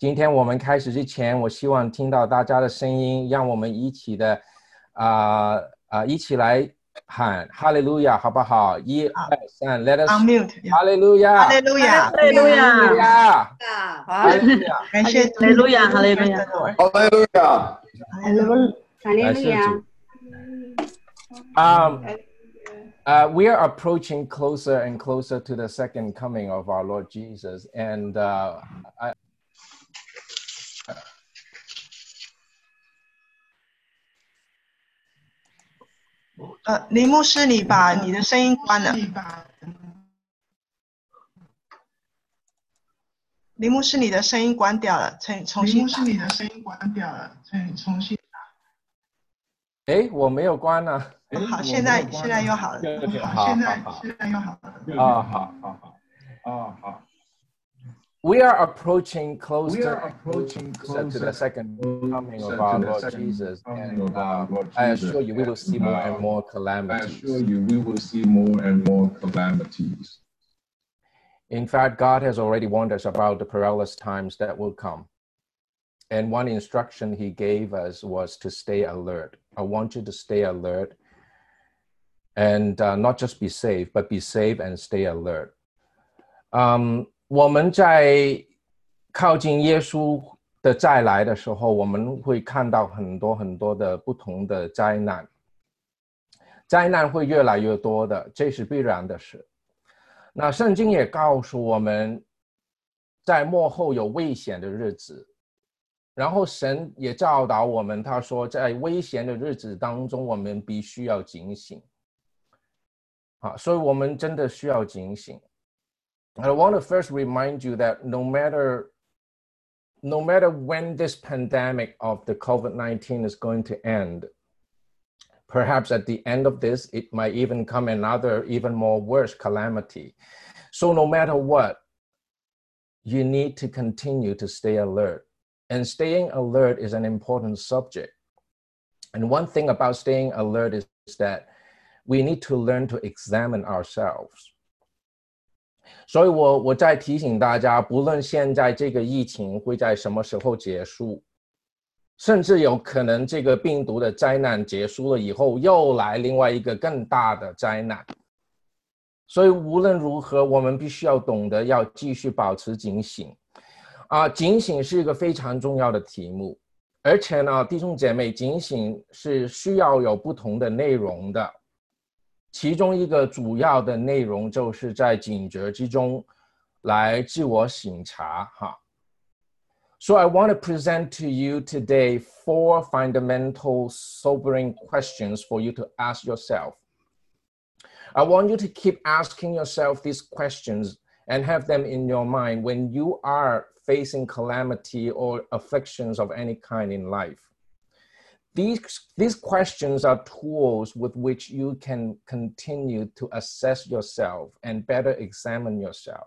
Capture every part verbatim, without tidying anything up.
今天我们开始之前，我希望听到大家的声音，让我们一起的啊啊、呃呃、一起来喊哈利路亚，好不好？一二三 ，Let us unmute 哈利路亚， 哈利路亚， 哈利路亚， 哈利路亚， 好，感谢哈利路亚，哈利路亚， Hallelujah. Hallelujah. Um, uh, we are approaching closer and closer to the second coming of our Lord Jesus, and uh, I, 呃，林牧师，你把你的声音关了。林牧师，你的声音关掉了，重重新。林牧师，你的声音关掉了，重重新。 哎，我没有关呢、啊。 哦、好，现在现在又好了。 好， 现在现在又好了。 啊，好好好，啊好。We are approaching closer, we are approaching closer to the second coming of our Lord Jesus, and uh, I assure you, we will see more and more calamities. I assure you, we will see more and more calamities. In fact, God has already warned us about the perilous times that will come. And one instruction he gave us was to stay alert. I want you to stay alert and uh, not just be safe, but be safe and stay alert. Um, 我们在靠近耶稣的再来的时候，我们会看到很多很多的不同的灾难。灾难会越来越多的，这是必然的事。那圣经也告诉我们，在末后有危险的日子。然后神也教导我们，他说在危险的日子当中，我们必须要警醒。啊，所以我们真的需要警醒。I want to first remind you that no matter, no matter when this pandemic of the COVID nineteen is going to end, perhaps at the end of this, it might even come another even more worse calamity. So no matter what, you need to continue to stay alert. And staying alert is an important subject. And one thing about staying alert is that we need to learn to examine ourselves. 所以我我在提醒大家，不论现在这个疫情会在什么时候结束，甚至有可能这个病毒的灾难结束了以后，又来另外一个更大的灾难。所以无论如何，我们必须要懂得要继续保持警醒。啊，警醒是一个非常重要的题目，而且呢，弟兄姐妹，警醒是需要有不同的内容的。其中一个主要的内容就是在警觉之中来自我省察哈。So I want to present to you today four fundamental sobering questions for you to ask yourself. I want you to keep asking yourself these questions and have them in your mind when you are facing calamity or afflictions of any kind in life. These, these questions are tools with which you can continue to assess yourself and better examine yourself.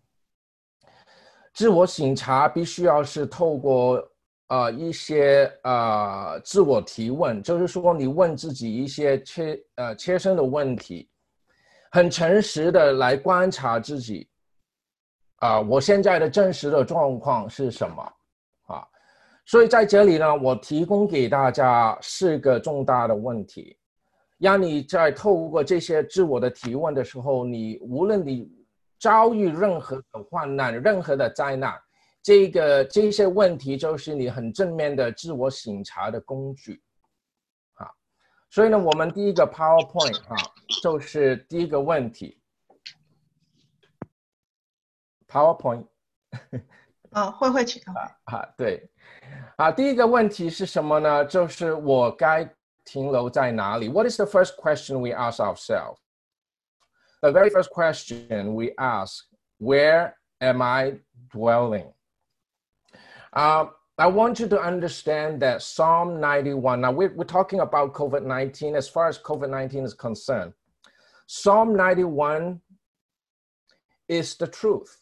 自我省察必须要是透过呃一些呃自我提问，就是说你问自己一些切呃切身的问题，很诚实的来观察自己，啊、呃，我现在的真实的状况是什么？啊。所以在这里呢，我提供给大家四个重大的问题，让你在透过这些自我的提问的时候，你无论你遭遇任何的患难、任何的灾难，这个这些问题就是你很正面的自我省察的工具。啊，所以呢，我们第一个 PowerPoint 啊，就是第一个问题 ，PowerPoint 呃，慧慧请啊啊，对。啊，第一个问题是什么呢？就是我该停留在哪里 ？What is the first question we ask ourselves? The very first question we ask, where am I dwelling? Uh, I want you to understand that Psalm ninety-one, now we're, we're talking about COVID nineteen as far as COVID nineteen is concerned. Psalm ninety-one is the truth.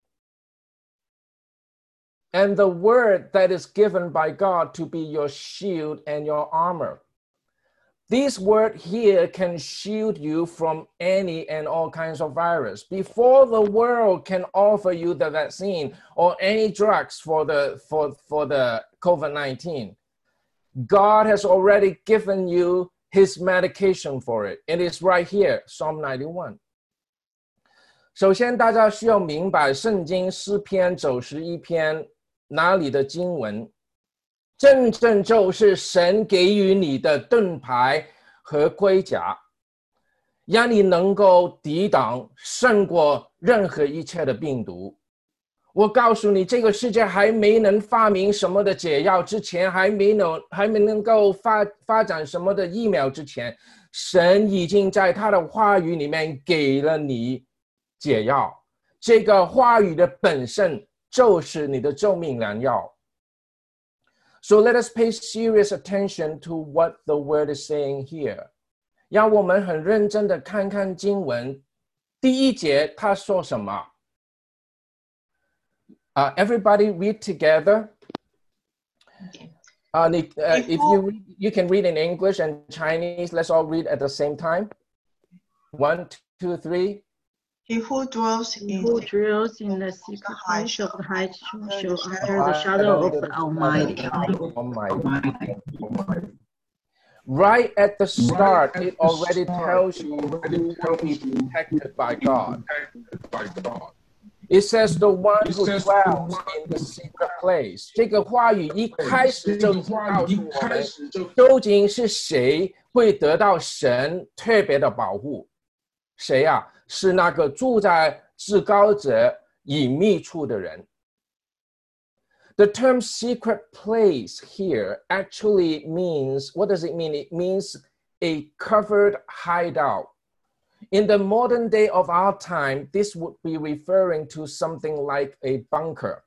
And the word that is given by God to be your shield and your armor. This word here can shield you from any and all kinds of virus. Before the world can offer you the vaccine or any drugs for the, for, for the COVID nineteen, God has already given you his medication for it. It is right here, Psalm ninety-one. 首先大家需要明白圣经诗篇九十一篇哪里的经文，真正就是神给予你的盾牌和盔甲，让你能够抵挡胜过任何一切的病毒。我告诉你，这个世界还没能发明什么的解药之前，还没能还没能够发发展什么的疫苗之前，神已经在他的话语里面给了你解药。这个话语的本身就是你的救命良药。So let us pay serious attention to what the word is saying here. 让我们很认真的看看经文。第一节他说什么？ Uh, everybody read together. Uh, uh, if you read, you can read in English and Chinese. Let's all read at the same time. One, two, three. He who dwells in, who dwells in the secret place of the high shall under the shadow of the Almighty. Almighty. Right at the start, it already tells you you will be protected by God. It says the one who dwells in the secret place. 这个话语一开始就告诉我们，究竟是谁会得到神特别的保护？谁啊？是那个住在至高者隐秘处的人。The term secret place here actually means, what does it mean? It means a covered hideout. In the modern day of our time, this would be referring to something like a bunker.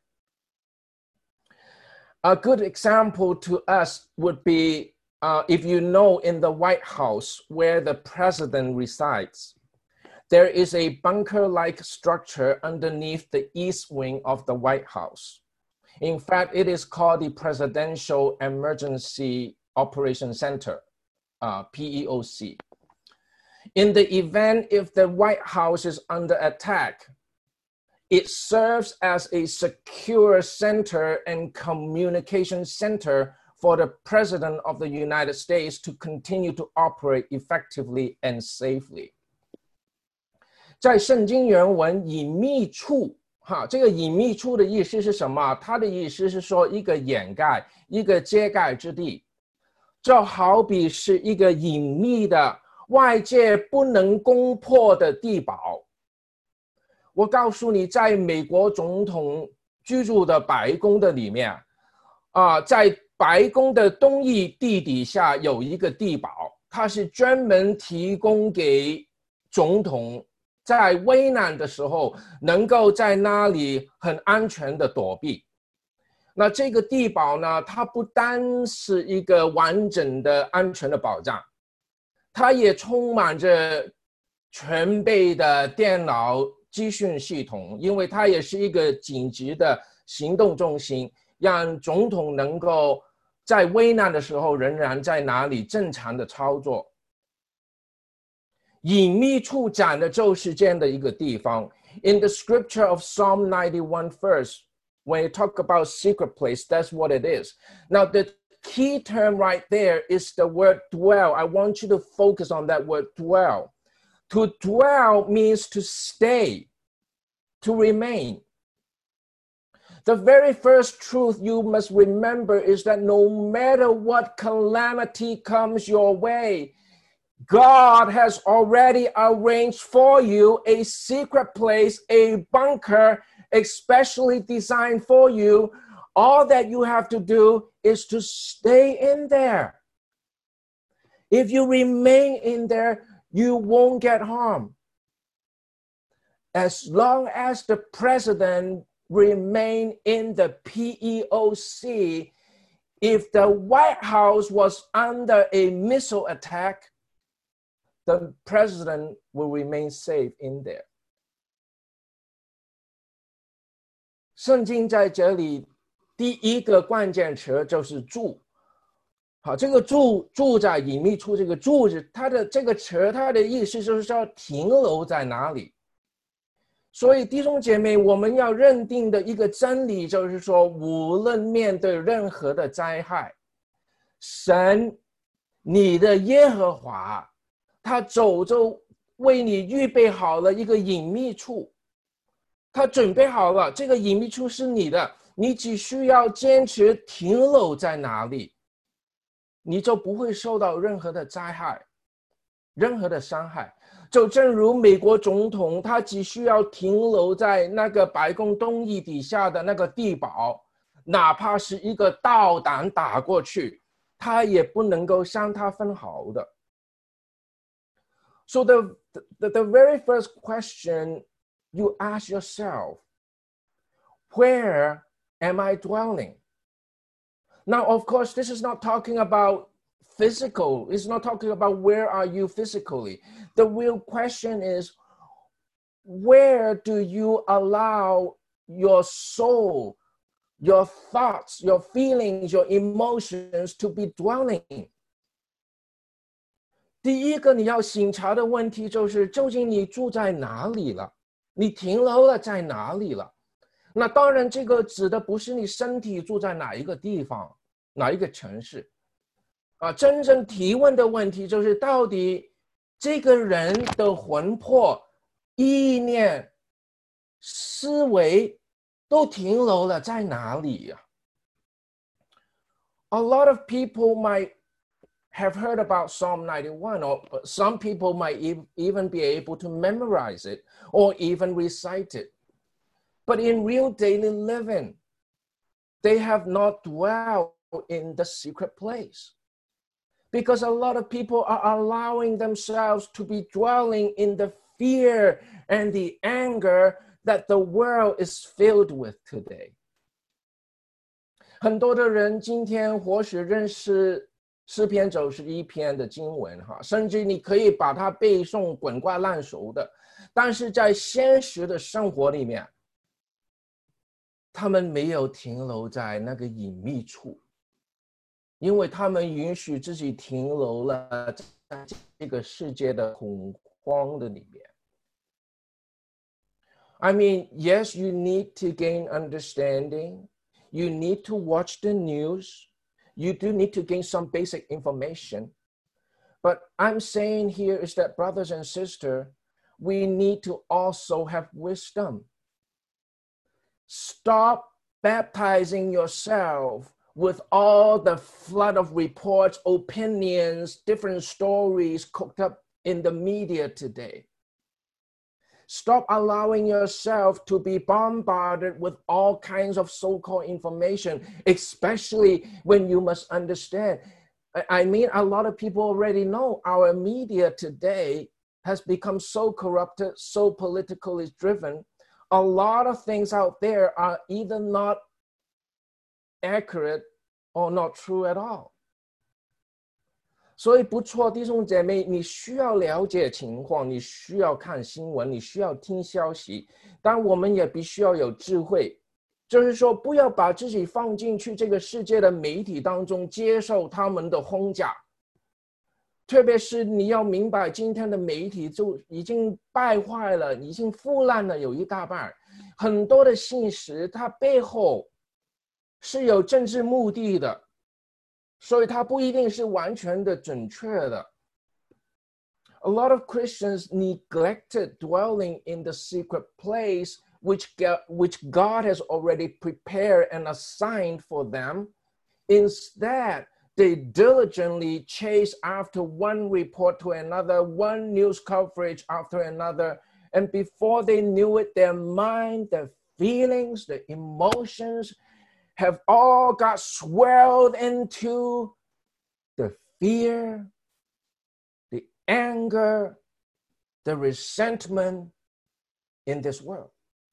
A good example to us would be uh, if you know in the White House where the president resides, there is a bunker-like structure underneath the east wing of the White House. In fact, it is called the Presidential Emergency Operation Center, uh, P E O C. In the event if the White House is under attack, it serves as a secure center and communication center for the President of the United States to continue to operate effectively and safely. 在圣经原文隐秘处，哈，这个隐秘处的意思是什么？它的意思是说一个掩盖，一个遮盖之地，就好比是一个隐秘的外界不能攻破的地堡。我告诉你，在美国总统居住的白宫的里面，啊、呃，在白宫的东翼地底下有一个地堡，它是专门提供给总统在危难的时候能够在那里很安全的躲避。那这个地堡呢，它不单是一个完整的安全的保障，它也充满着全备的电脑资讯系统，因为它也是一个紧急的行动中心，让总统能够在危难的时候仍然在哪里正常的操作。隐秘处讲的就是这样的一个地方。In the scripture of Psalm ninety-one verse, when you talk about secret place, that's what it is. Now, the key term right there is the word dwell. I want you to focus on that word dwell. To dwell means to stay, to remain. The very first truth you must remember is that no matter what calamity comes your way, God has already arranged for you a secret place, a bunker, especially designed for you. All that you have to do is to stay in there. If you remain in there, you won't get harmed. As long as the president remain in the P E O C, if the White House was under a missile attack, the president will remain safe in there. 圣经在这里第一个关键词就是住， 好，这个住住在隐秘处，这个住字，它的这个词，它的意思就是要停留在哪里。所以弟兄姐妹，我们要认定的一个真理就是说，无论面对任何的灾害，神，你的耶和华，他走着为你预备好了一个隐秘处，他准备好了，这个隐秘处是你的，你只需要坚持停留在哪里，你就不会受到任何的灾害，任何的伤害。就正如美国总统，他只需要停留在那个白宫东翼底下的那个地堡，哪怕是一个导弹打过去，他也不能够伤他分毫的。So the, the, the very first question you ask yourself, where am I dwelling? Now, of course, this is not talking about physical. It's not talking about where are you physically. The real question is, where do you allow your soul, your thoughts, your feelings, your emotions to be dwelling? 第一个你要省察的问题就是，究竟你住在哪里了？你停留了在哪里了？那当然，这个指的不是你身体住在哪一个地方，哪一个城市。啊，真正提问的问题就是，到底这个人的魂魄、意念、思维都停留了在哪里呀？ A lot of people might have heard about Psalm ninety-one, or some people might even be able to memorize it or even recite it. But in real daily living, they have not dwelled in the secret place. Because a lot of people are allowing themselves to be dwelling in the fear and the anger that the world is filled with today. 很多的人今天或许认识诗篇九十一篇的经文，甚至你可以把它背诵滚瓜烂熟的，但是在现实的生活里面，他们没有停留在那个隐秘处，因为他们允许自己停留了在这个世界的恐慌的里面。I mean, yes, you need to gain understanding. You need to watch the news. You do need to gain some basic information. But I'm saying here is that, brothers and sisters, we need to also have wisdom. Stop baptizing yourself with all the flood of reports, opinions, different stories cooked up in the media today. Stop allowing yourself to be bombarded with all kinds of so-called information, especially when you must understand. I mean, a lot of people already know our media today has become so corrupted, so politically driven. A lot of things out there are either not accurate or not true at all. 所以不错，弟兄姐妹，你需要了解情况，你需要看新闻，你需要听消息，但我们也必须要有智慧，就是说不要把自己放进去这个世界的媒体当中，接受他们的轰炸。特别是你要明白，今天的媒体就已经败坏了，已经腐烂了有一大半，很多的信息它背后是有政治目的的，所以它不一定是完全的准确的。A lot of Christians neglected dwelling in the secret place which God, which God has already prepared and assigned for them. Instead, they diligently chase after one report to another, one news coverage after another, and before they knew it, their mind, their feelings, their emotions have all got swelled into the fear, the anger, the resentment in this world.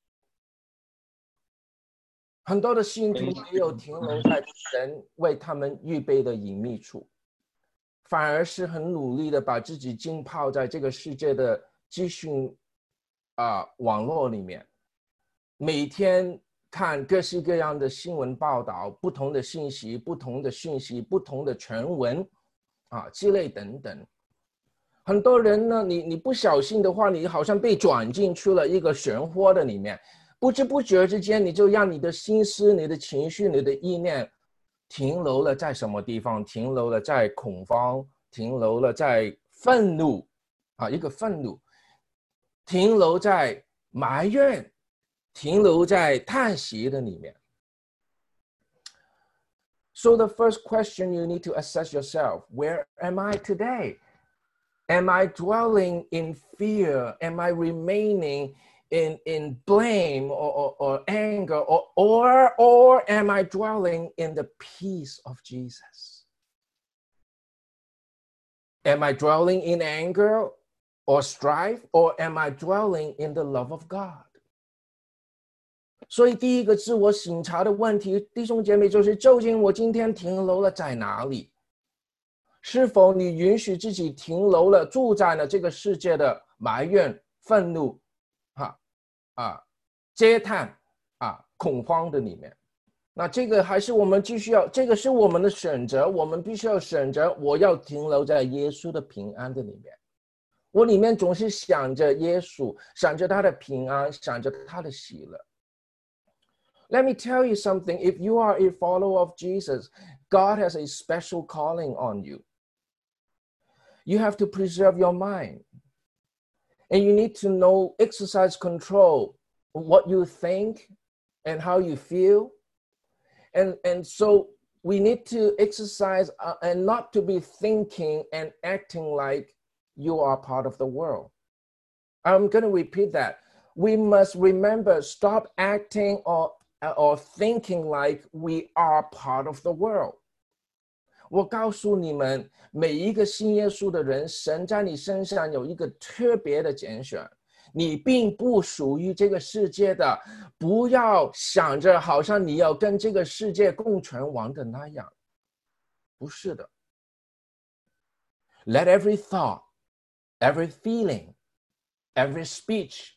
很多的信徒没有停留在神为他们预备的隐秘处，反而是很努力的把自己浸泡在这个世界的资讯啊、呃、网络里面，每天看各式各样的新闻报道，不同的信息，不同的讯息，不同的传闻啊之类等等。很多人呢，你你不小心的话，你好像被转进去了一个漩涡的里面，不知不觉之间，你就让你的心思、你的情绪、你的意念停留了在什么地方？停留了在恐慌，停留了在愤怒啊，一个愤怒，停留在埋怨，停留在叹息的里面。So the first question you need to assess yourself, where am I today? Am I dwelling in fear? Am I remaining in, in blame or, or, or anger? Or, or, or am I dwelling in the peace of Jesus? Am I dwelling in anger or strife? Or am I dwelling in the love of God? 所以第一个自我省察的问题，弟兄姐妹，就是究竟我今天停留了在哪里？是否你允许自己停留了，住在了这个世界的埋怨、愤怒、哈啊、嗟叹啊、恐慌的里面？那这个还是我们继续要，这个是我们的选择，我们必须要选择，我要停留在耶稣的平安的里面。我里面总是想着耶稣，想着他的平安，想着他的喜乐。Let me tell you something. If you are a follower of Jesus, God has a special calling on you. You have to preserve your mind. And you need to know, exercise control, what you think and how you feel. And, and so we need to exercise uh, and not to be thinking and acting like you are part of the world. I'm going to repeat that. We must remember, stop acting or, or thinking like we are part of the world. 我告诉你们，每一个信耶稣的人，神在你身上有一个特别的拣选，你并不属于这个世界的，不要想着好像你要跟这个世界共存亡的那样，不是的。Let every thought, every feeling, every speech,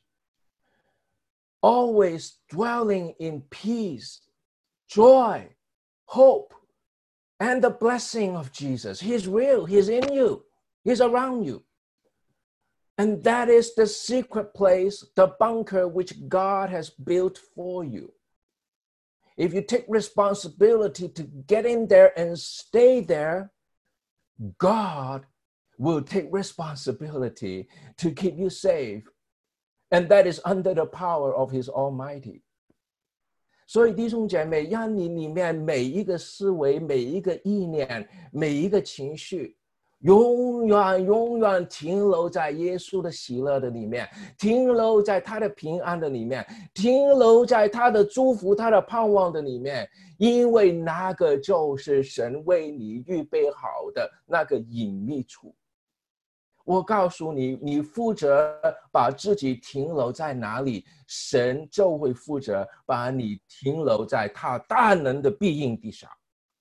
always dwelling in peace, joy, hope, and the blessing of Jesus. He's real. He's in you. He's around you. And that is the secret place, the bunker which God has built for you. If you take responsibility to get in there and stay there, God will take responsibility to keep you safe. And that is under the power of His Almighty. 所以弟兄姐妹，让你里面每一个思维、每一个意念、每一个情绪，永远永远停留在耶稣的喜乐的里面，停留在他的平安的里面，停留在他的祝福、他的盼望的里面，因为那个就是神为你预备好的那个隐秘处。我告诉你，你负责把自己停留在哪里，神就会负责把你停留在他大能的庇荫底下。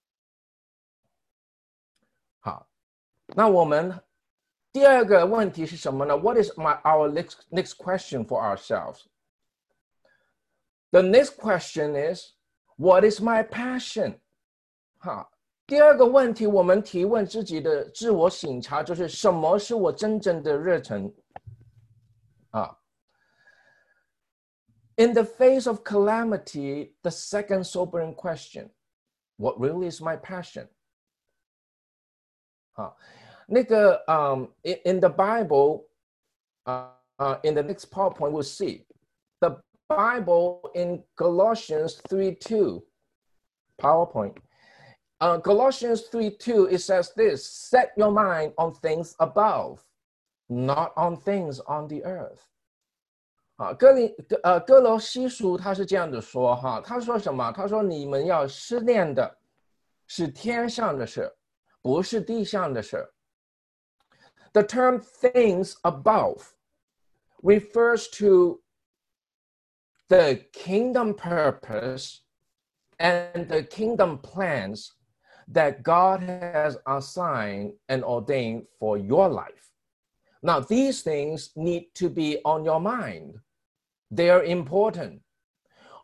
好，那我们第二个问题是什么呢？ What is my, our next, next question for ourselves? The next question is, what is my passion? 好。第二个问题，我们提问自己的自我省察，就是什么是我真正的热忱啊 In the face of calamity, the second sobering question, what really is my passion? 好，那个 um, in, in the Bible, uh, uh, in the next PowerPoint, we'll see. The Bible in Colossians three two, PowerPoint. Uh, Colossians three two, it says this, set your mind on things above, not on things on the earth. 啊，哥林呃哥罗西书他是这样的说哈，他说什么？他说你们要思念的是天上的事，不是地上的事。The term things above refers to the kingdom purpose and the kingdom plans that God has assigned and ordained for your life. Now, these things need to be on your mind. They are important.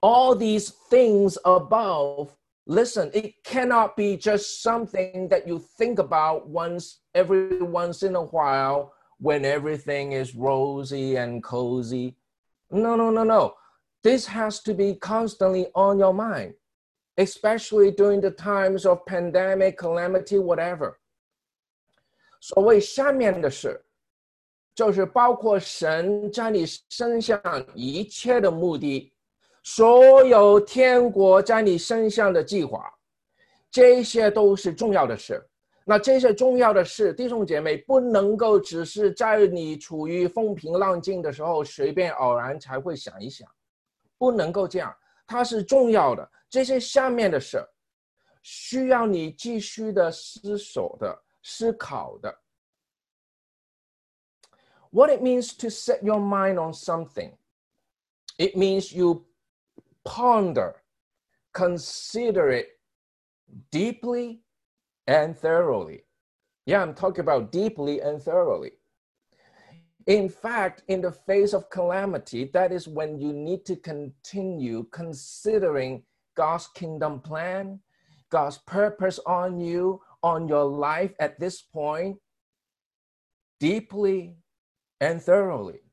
all these things above, listen, it cannot be just something that you think about once, every once in a while when everything is rosy and cozy. No, no, no, no. This has to be constantly on your mind, especially during the times of pandemic, calamity, whatever. 所谓下面的事，就是包括神在你身上一切的目的，所有天国在你身上的计划，这些都是重要的事。那这些重要的事，弟兄姐妹不能够只是在你处于风平浪静的时候随便偶然才会想一想，不能够这样，它是重要的。这些下面的事需要你继续的思索的、思考的。What it means to set your mind on something, it means you ponder, consider it deeply and thoroughly. Yeah, I'm talking about deeply and thoroughly. In fact, in the face of calamity, that is when you need to continue considering God's kingdom plan, God's purpose on you, on your life at this point, deeply and thoroughly.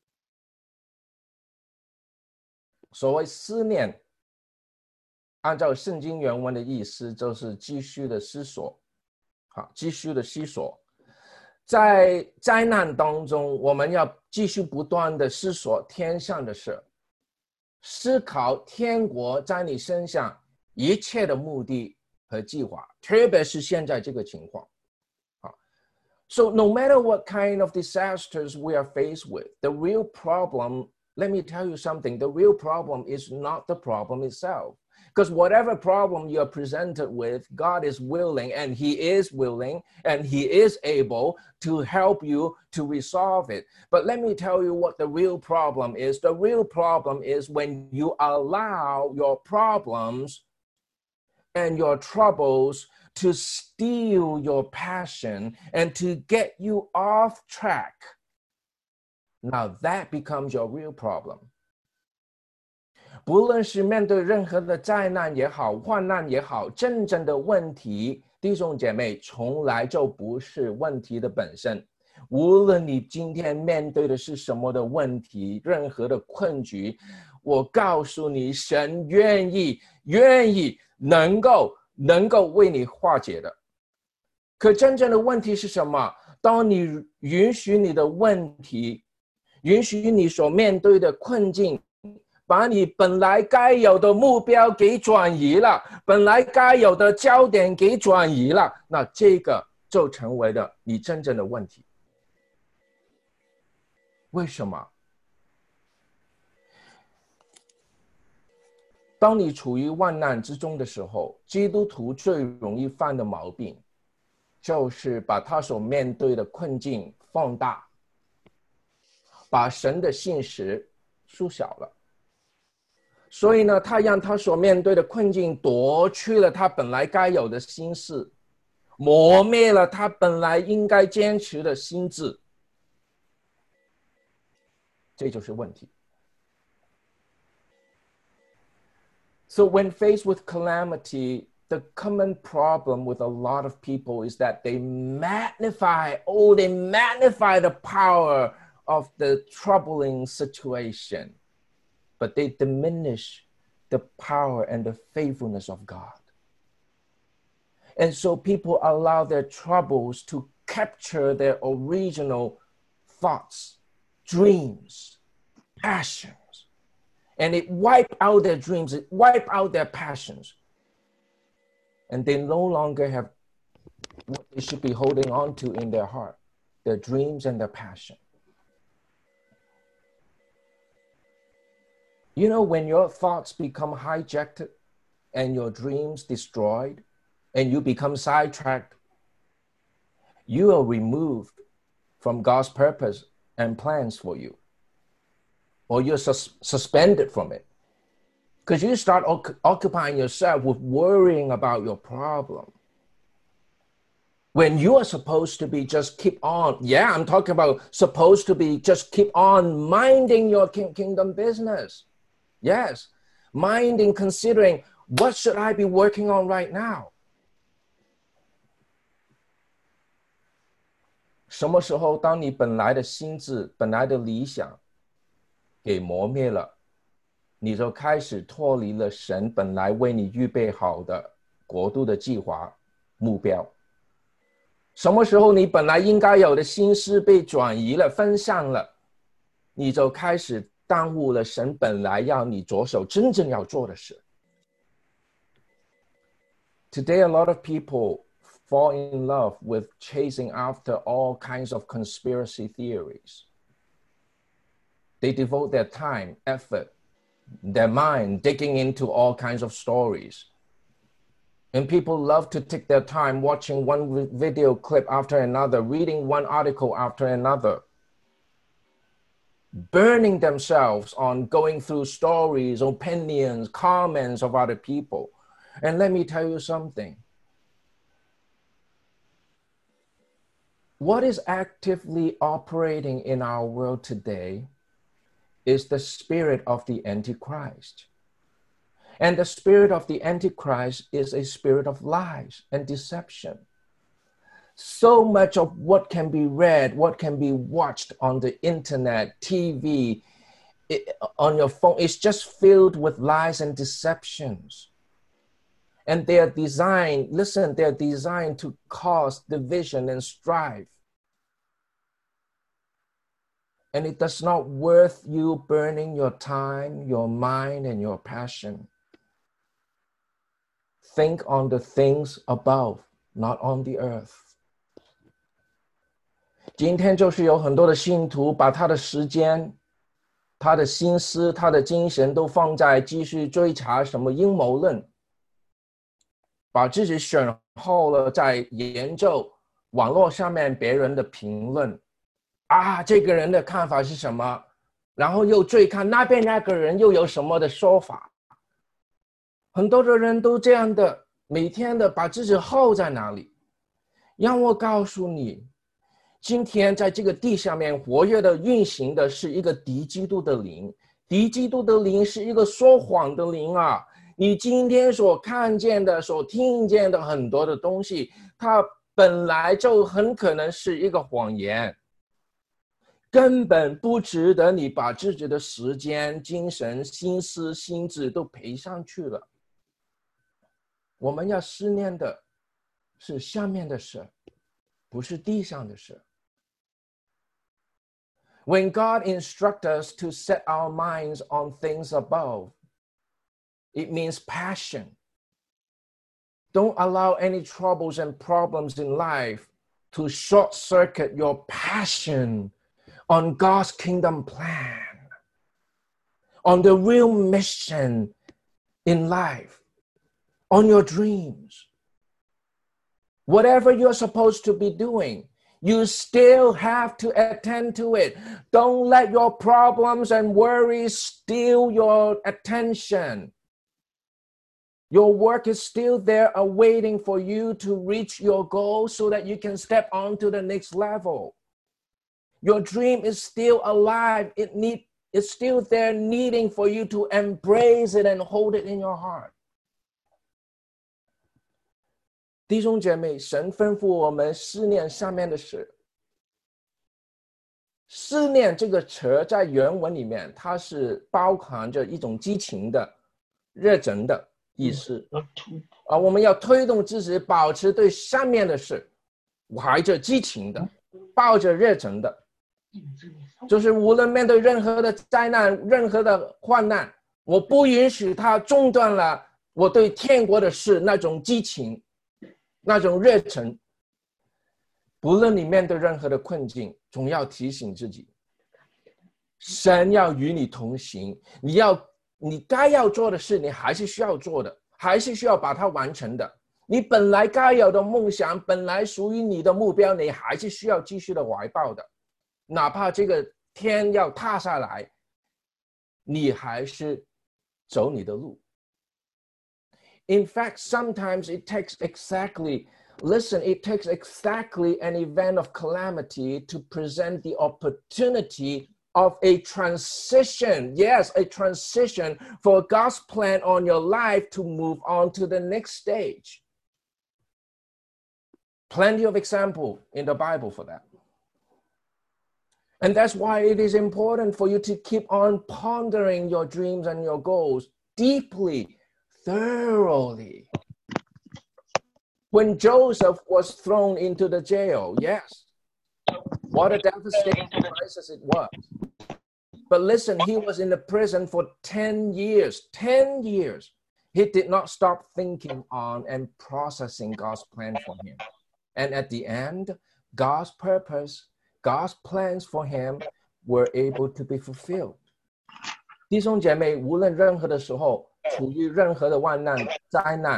所谓思念，按照圣经原文的意思，就是继续的思索，好，继续的思索。在灾难当中，我们要继续不断的思索天上的事，思考天国在你身上一切的目的和计划，特别是现在这个情况。So no matter what kind of disasters we are faced with, the real problem, let me tell you something, the real problem is not the problem itself. Because whatever problem you're presented with, God is willing, and He is willing, and He is able to help you to resolve it. But let me tell you what the real problem is. The real problem is when you allow your problems and your troubles to steal your passion and to get you off track. Now that becomes your real problem. 不论是面对任何的灾难也好，患难也好，真正的问题，弟兄姐妹，从来就不是问题的本身。无论你今天面对的是什么的问题，任何的困局，我告诉你，神愿意，愿意能够能够为你化解的。可真正的问题是什么？当你允许你的问题，允许你所面对的困境，把你本来该有的目标给转移了，本来该有的焦点给转移了，那这个就成为了你真正的问题。为什么？当你处于万难之中的时候，基督徒最容易犯的毛病，就是把他所面对的困境放大，把神的信实缩小了。所以呢，他让他所面对的困境夺去了他本来该有的心思，磨灭了他本来应该坚持的心志。这就是问题。So when faced with calamity, the common problem with a lot of people is that they magnify, oh, they magnify the power of the troubling situation, but they diminish the power and the faithfulness of God. And so people allow their troubles to capture their original thoughts, dreams, passions. And it wiped out their dreams, it wiped out their passions. And they no longer have what they should be holding on to in their heart, their dreams and their passion. You know, when your thoughts become hijacked and your dreams destroyed and you become sidetracked, you are removed from God's purpose and plans for you. Or you're sus- suspended from it. Because you start oc- occupying yourself with worrying about your problem. When you are supposed to be just keep on, yeah, I'm talking about supposed to be just keep on minding your king- kingdom business. Yes, mind in considering, what should I be working on right now? 什么时候当你本来的心智，本来的理想给磨灭了，你就开始脱离了神本来为你预备好的国度的计划目标。什么时候你本来应该有的心思被转移了，分散了，你就开始耽误了神本来要你着手真正要做的事。Today, a lot of people fall in love with chasing after all kinds of conspiracy theories. They devote their time, effort, their mind digging into all kinds of stories. And people love to take their time watching one video clip after another, reading one article after another, burning themselves on going through stories, opinions, comments of other people. And let me tell you something. What is actively operating in our world today is the spirit of the Antichrist. And the spirit of the Antichrist is a spirit of lies and deception. So much of what can be read, what can be watched on the internet, T V, it, on your phone, is just filled with lies and deceptions. And they are designed, listen, they're designed to cause division and strife. And it does not worth you burning your time, your mind, and your passion. Think on the things above, not on the earth. 今天就是有很多的信徒把他的时间、他的心思、他的精神都放在继续追查什么阴谋论，把自己选后了在研究网络上面别人的评论啊，这个人的看法是什么，然后又追看那边那个人又有什么的说法。很多的人都这样的，每天的把自己耗在哪里。让我告诉你，今天在这个地上面活跃的运行的是一个敌基督的灵，敌基督的灵是一个说谎的灵啊！你今天所看见的、所听见的很多的东西，它本来就很可能是一个谎言，根本不值得你把自己的时间、精神、心思、心智都赔上去了。我们要思念的是下面的事，不是地上的事。When God instructs us to set our minds on things above, it means passion. Don't allow any troubles and problems in life to short circuit your passion on God's kingdom plan, on the real mission in life, on your dreams. Whatever you're supposed to be doing, you still have to attend to it. Don't let your problems and worries steal your attention. Your work is still there awaiting for you to reach your goal so that you can step on to the next level. Your dream is still alive. It need, it's still there needing for you to embrace it and hold it in your heart. 弟兄姐妹，神吩咐我们思念上面的事。思念这个词在原文里面，它是包含着一种激情的、热忱的意思。啊，我们要推动自己保持对上面的事怀着激情的、抱着热忱的，就是无论面对任何的灾难、任何的患难，我不允许它中断了我对天国的事那种激情。那种热忱，不论你面对任何的困境，总要提醒自己，神要与你同行。你要，你该要做的事，你还是需要做的，还是需要把它完成的。你本来该有的梦想，本来属于你的目标，你还是需要继续的怀抱的。哪怕这个天要塌下来，你还是走你的路。In fact, sometimes it takes exactly, listen, it takes exactly an event of calamity to present the opportunity of a transition. Yes, a transition for God's plan on your life to move on to the next stage. Plenty of example in the Bible for that. And that's why it is important for you to keep on pondering your dreams and your goals deeply, thoroughly. When Joseph was thrown into the jail, yes, what a devastating crisis it was. But listen, he was in the prison for ten years, ten years. He did not stop thinking on and processing God's plan for him. And at the end, God's purpose, God's plans for him were able to be fulfilled. 弟兄姐妹，无论任何的时候，处于任何的患难、灾难，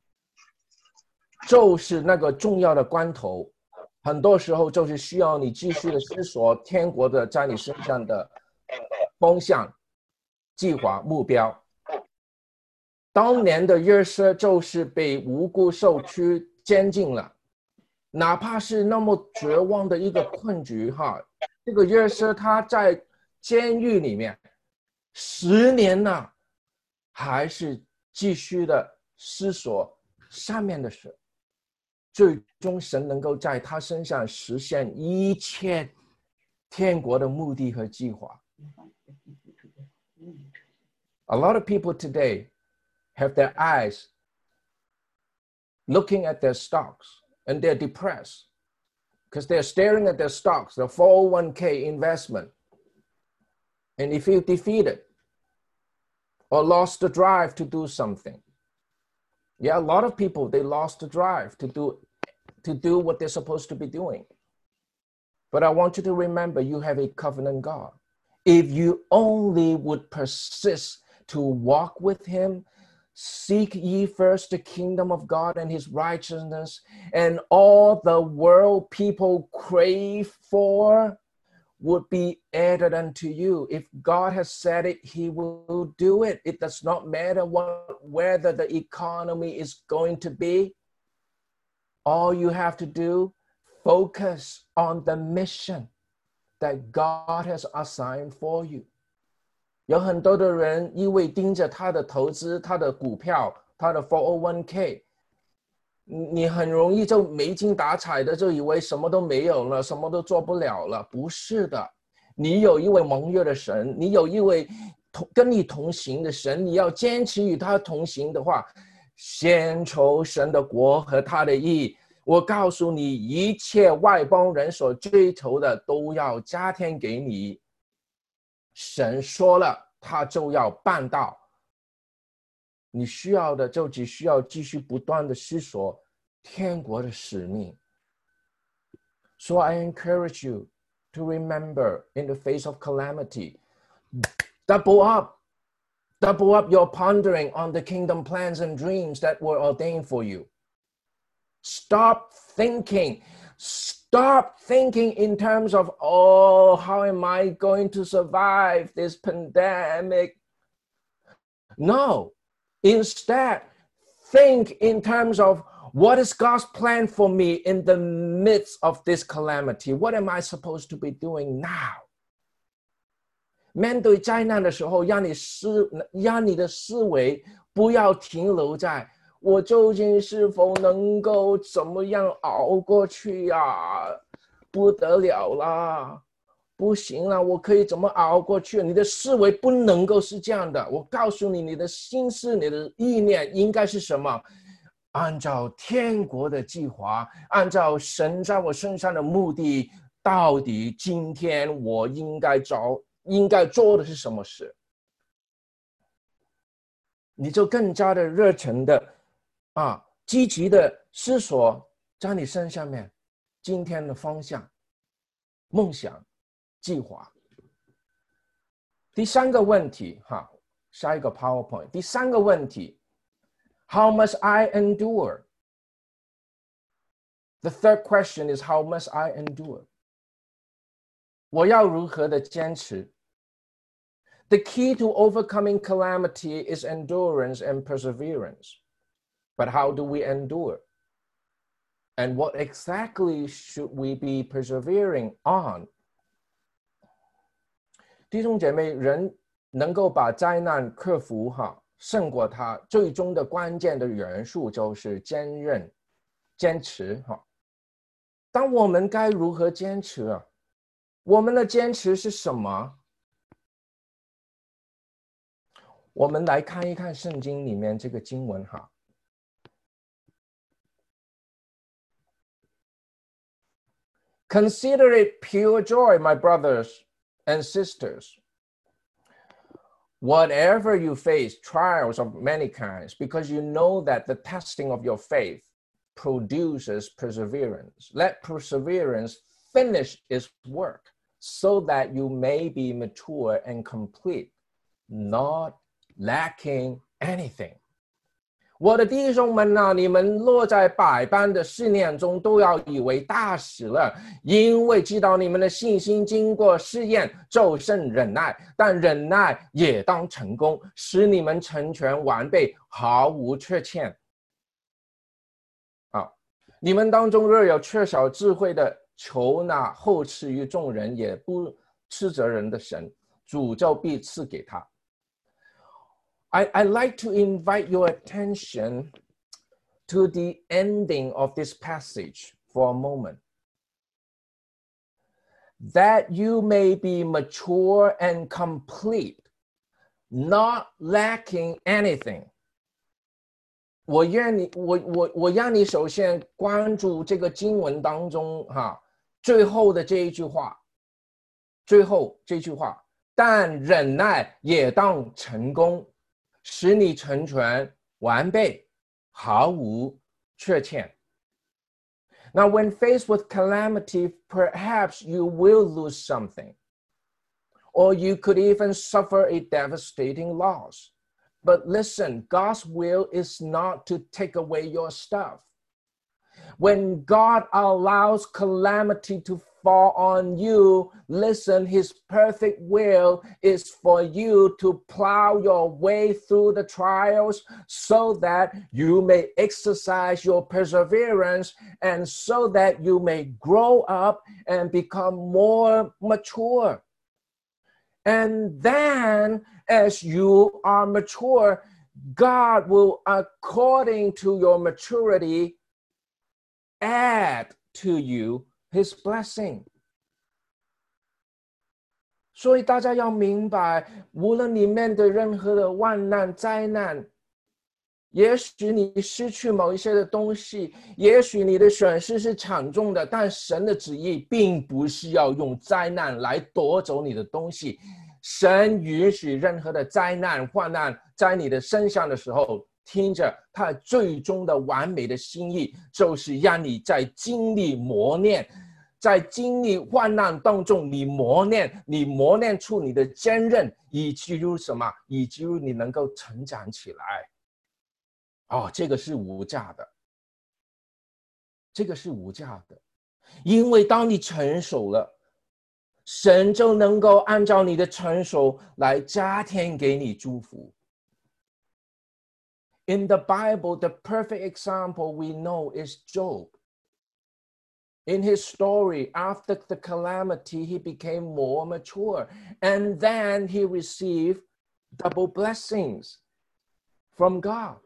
就是那个重要的关头，很多时候就是需要你继续的思索天国的在你身上的方向、计划、目标。当年的约瑟就是被无辜受屈监禁了。哪怕是那么绝望的一个困局哈，这个约瑟他在监狱里面十年了，还是继续的思索上面的事，最终神能够在他身上实现一切天国的目的和计划。A lot of people today have their eyes looking at their stocks.And they're depressed because they're staring at their stocks, the four oh one k investment. And they feel defeated or lost the drive to do something. Yeah, a lot of people, they lost the drive to do, to do what they're supposed to be doing. But I want you to remember, you have a covenant God. If you only would persist to walk with him, seek ye first the kingdom of God and his righteousness, and all the world people crave for would be added unto you. If God has said it, he will do it. It does not matter what, whether the economy is going to be. All you have to do, focus on the mission that God has assigned for you.有很多的人因为盯着他的投资、他的股票、他的 four oh one k， 你很容易就没精打采的就以为什么都没有了，什么都做不了了。不是的，你有一位盟约的神，你有一位同跟你同行的神，你要坚持与他同行的话，先求神的国和他的义。我告诉你，一切外邦人所追求的都要加添给你。神说了，他就要办到。你需要的就只需要继续不断的思索天国的使命。So I encourage you to remember in the face of calamity, double up, double up your pondering on the kingdom plans and dreams that were ordained for you. Stop thinking. Stop thinking in terms of, oh, how am I going to survive this pandemic? No. Instead, think in terms of what is God's plan for me in the midst of this calamity? What am I supposed to be doing now? 面对灾难的时候，让你思，让你的思维不要停留在我究竟是否能够怎么样熬过去呀？不得了啦，不行了，我可以怎么熬过去？你的思维不能够是这样的。我告诉你，你的心思、你的意念应该是什么？按照天国的计划，按照神在我身上的目的，到底今天我应该找、应该做的是什么事？你就更加的热忱的。啊，积极的思索在你身上面今天的方向、梦想、计划。第三个问题，哈，下一个 PowerPoint。第三个问题 ，How must I endure? The third question is how must I endure? 我要如何的坚持 ？The key to overcoming calamity is endurance and perseverance.But how do we endure? And what exactly should we be persevering on? 弟兄姐妹，人能够把灾难克服哈，胜过它，最终的关键的元素就是坚韧、坚持哈。当我们该如何坚持啊？我们的坚持是什么？我们来看一看圣经里面这个经文哈。Consider it pure joy, my brothers and sisters, whatever you face trials of many kinds, because you know that the testing of your faith produces perseverance. Let perseverance finish its work, so that you may be mature and complete, not lacking anything. 我的弟兄们啊，你们落在百般的试炼中，都要以为大喜了，因为知道你们的信心经过试验，就胜忍耐。但忍耐也当成功，使你们成全完备，毫无缺欠。啊，你们当中若有缺少智慧的，求那厚赐于众人，也不斥责人的神，主就必赐给他。I, I'd like to invite your attention to the ending of this passage for a moment. That you may be mature and complete, not lacking anything. 我愿你，我我我让你首先关注这个经文当中哈，最后的这一句话，最后这句话，但忍耐也当成功。使你成全完备，毫无缺欠。Now, when faced with calamity, perhaps you will lose something, or you could even suffer a devastating loss. But listen, God's will is not to take away your stuff. When God allows calamity to fall on you, listen, his perfect will is for you to plow your way through the trials so that you may exercise your perseverance and so that you may grow up and become more mature. And then as you are mature, God will, according to your maturity, add to you his blessing. 所以大家要明白，无论你面对任何的万难灾难，也许你失去某一些的东西，也许你的损失是惨重的，但神的旨意并不是要用灾难来夺走你的东西。神允许任何的灾难患难在你的身上的时候，听着他最终的完美的心意，就是让你在经历磨练，在经历患难当中，你磨练，你磨练出你的坚韧，以至于什么？以至于你能够成长起来。哦，这个是无价的，这个是无价的，因为当你成熟了，神就能够按照你的成熟来加添给你祝福。In the Bible, the perfect example we know is Job. In his story, after the calamity, he became more mature, and then he received double blessings from God.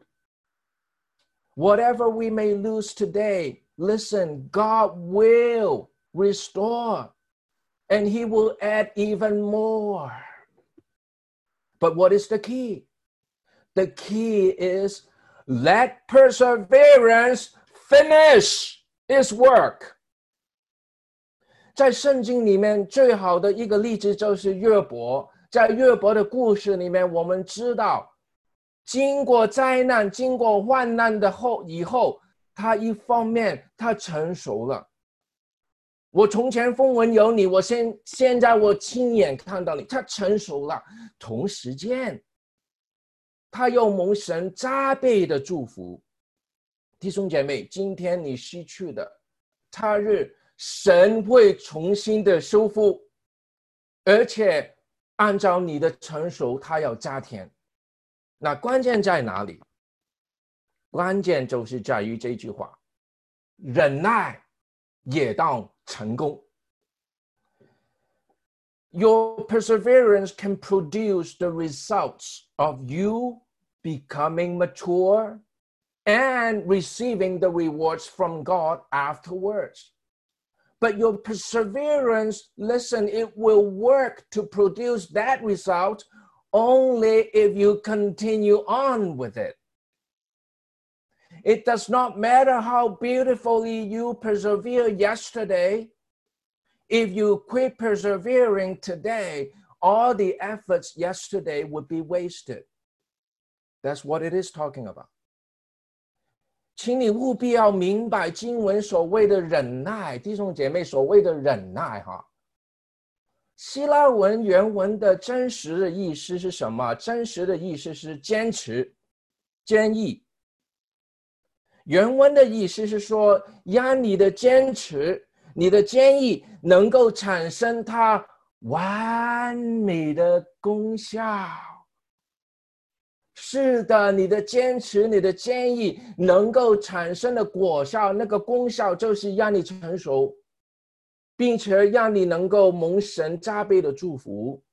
Whatever we may lose today, listen, God will restore, and he will add even more. But what is the key? The key is let perseverance finish its work. 在圣经里面最好的一个例子就是约伯。在约伯的故事里面，我们知道经过灾难，经过患难的后以后，他一方面他成熟了。我从前风闻有你，我现现在我亲眼看到你，他成熟了。同时间他又蒙神加倍的祝福。弟兄姐妹，今天你失去的，他日神会重新的修复，而且按照你的成熟，他要加添。那关键在哪里？关键就是在于这句话：忍耐也当成功。 Your perseverance can produce the results of you becoming mature and receiving the rewards from God afterwards. But your perseverance, listen, it will work to produce that result only if you continue on with it. It does not matter how beautifully you persevere yesterday. If you quit persevering today, all the efforts yesterday would be wasted. That's what it is talking about. 请你务必要明白经文所谓的忍耐，弟兄姐妹，所谓的忍耐哈，希腊文原文的真实的意思是什么？真实的意思是坚持、坚毅。原文的意思是说，让你的坚持、你的坚毅能够产生它完美的功效。是的，你的坚持、你的坚毅能够产生的果效，那个功效就是让你成熟，并且让你能够蒙神加倍的祝福。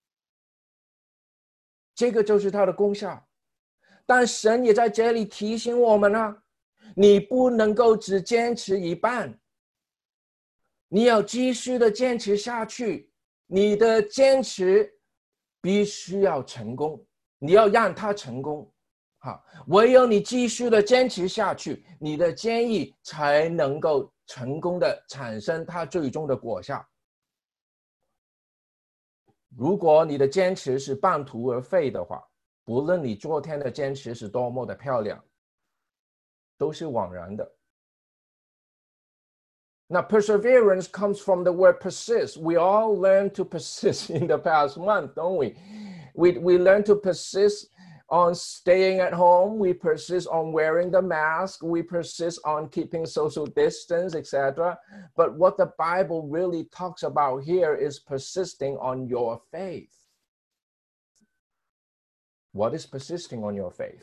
这个就是它的功效。但神也在这里提醒我们啊，你不能够只坚持一半，你要继续的坚持下去，你的坚持必须要成功。你要让它成功，好，唯有你继续的坚持下去，你的坚毅才能够成功的产生它最终的果效。如果你的坚持是半途而废的话，不论你昨天的坚持是多么的漂亮，都是枉然的。Now, perseverance comes from the word persist. We all learned to persist in the past month, don't we? We, we learn to persist on staying at home. We persist on wearing the mask. We persist on keeping social distance, et cetera. But what the Bible really talks about here is persisting on your faith. What is persisting on your faith?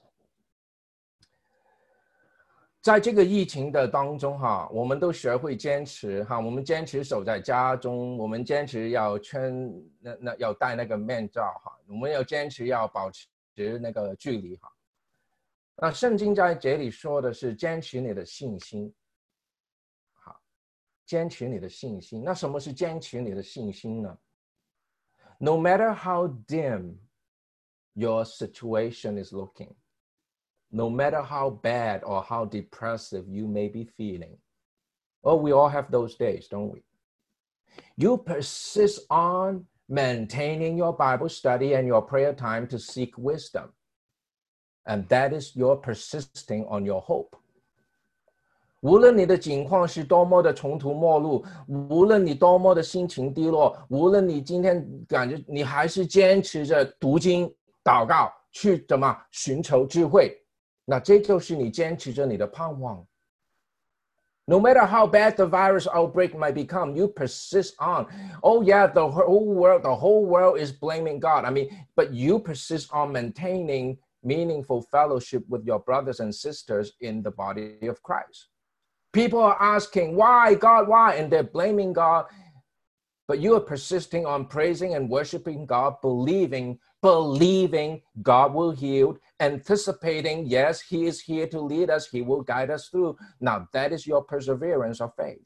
在这个疫情的当中哈，我们都学会坚持哈，我们坚持守在家中，我们坚持要圈那那要戴那个面罩哈，我们要坚持要保持那个距离哈。那圣经在这里说的是坚持你的信心，好，坚持你的信心。那什么是坚持你的信心呢？ No matter how dim your situation is looking.No matter how bad or how depressive you may be feeling. Oh, we all have those days, don't we? You persist on maintaining your Bible study and your prayer time to seek wisdom. And that is your persisting on your hope. 无论你的境况是多么的穷途末路，无论你多么的心情低落，无论你今天感觉你还是坚持着读经、祷告，去怎么寻求智慧。那这就是你坚持着你的盼望。No matter how bad the virus outbreak might become, you persist on. Oh yeah, the whole world, the whole world is blaming God. I mean, but you persist on maintaining meaningful fellowship with your brothers and sisters in the body of Christ. People are asking, why, God, why? And they're blaming God. But you are persisting on praising and worshiping God, believing, believing God will heal, anticipating, yes, He is here to lead us. He will guide us through. Now, that is your perseverance of faith.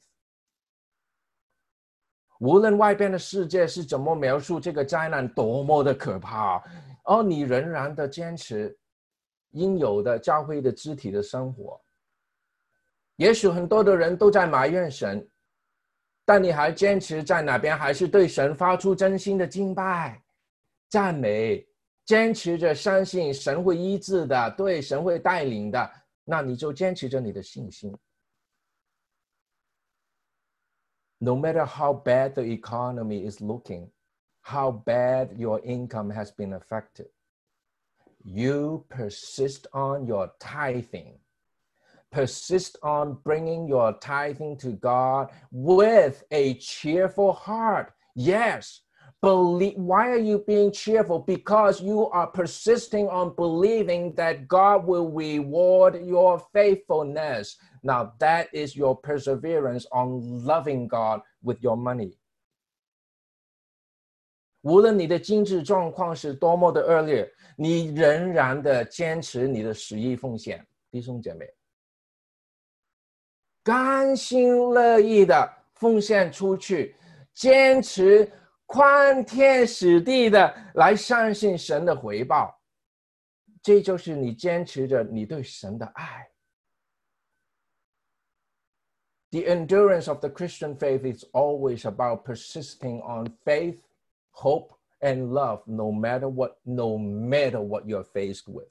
无论外边的世界是怎么描述这个灾难多么的可怕，而你仍然的坚持应有的教会的肢体的生活。也许很多的人都在埋怨神，但你还坚持在哪边，还是对神发出真心的敬拜、赞美，坚持着相信神会医治的，对，神会带领的，那你就坚持着你的信心。No matter how bad the economy is looking, how bad your income has been affected, you persist on your tithing. Persist on bringing your tithing to God with a cheerful heart. Yes, believe. Why are you being cheerful? Because you are persisting on believing that God will reward your faithfulness. Now, that is your perseverance on loving God with your money. 无论你的经济状况是多么的恶劣，你仍然的坚持你的十一奉献，弟兄姐妹，甘心乐意的奉献出去，坚持宽天使地的来相信神的回报，这就是你坚持着你对神的爱。The endurance of the Christian faith is always about persisting on faith, hope, and love, no matter what, no matter what you're faced with.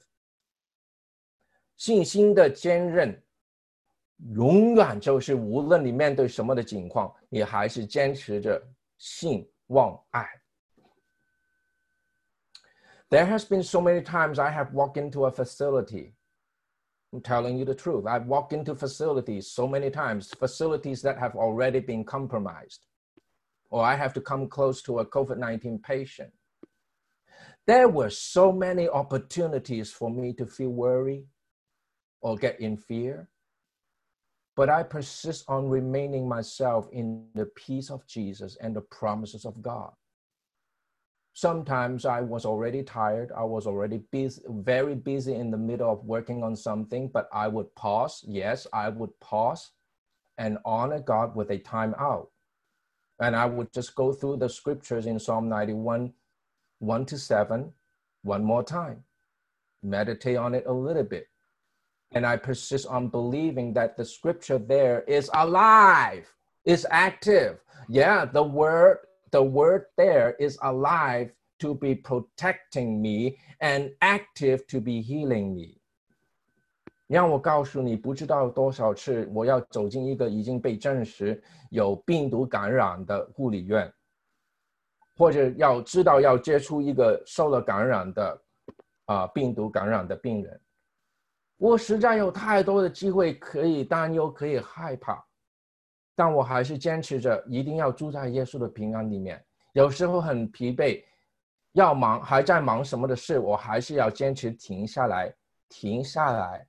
信心的坚韧，永远就是无论你面对什么的境况，你还是坚持着信望爱。There has been so many times I have walked into a facility. I'm telling you the truth. I've walked into facilities so many times, facilities that have already been compromised, or I have to come close to a COVID nineteen patient. There were so many opportunities for me to feel worried or get in fear, but I persist on remaining myself in the peace of Jesus and the promises of God. Sometimes I was already tired. I was already busy, very busy in the middle of working on something, but I would pause. Yes, I would pause and honor God with a time out. And I would just go through the scriptures in Psalm ninety-one, one to seven, one more time. Meditate on it a little bit. And I persist on believing that the scripture there is alive, is active. Yeah, the word The word there is alive to be protecting me and active to be healing me. 让我告诉你，不知道多少次我要走进一个已经被证实有病毒感染的护理院，或者要知道要接触一个受了感染的、呃、病毒感染的病人，我实在有太多的机会可以担忧，可以害怕。但我还是坚持着一定要住在耶稣的平安里面。有时候很疲惫，要忙还在忙什么的事，我还是要坚持停下来，停下来，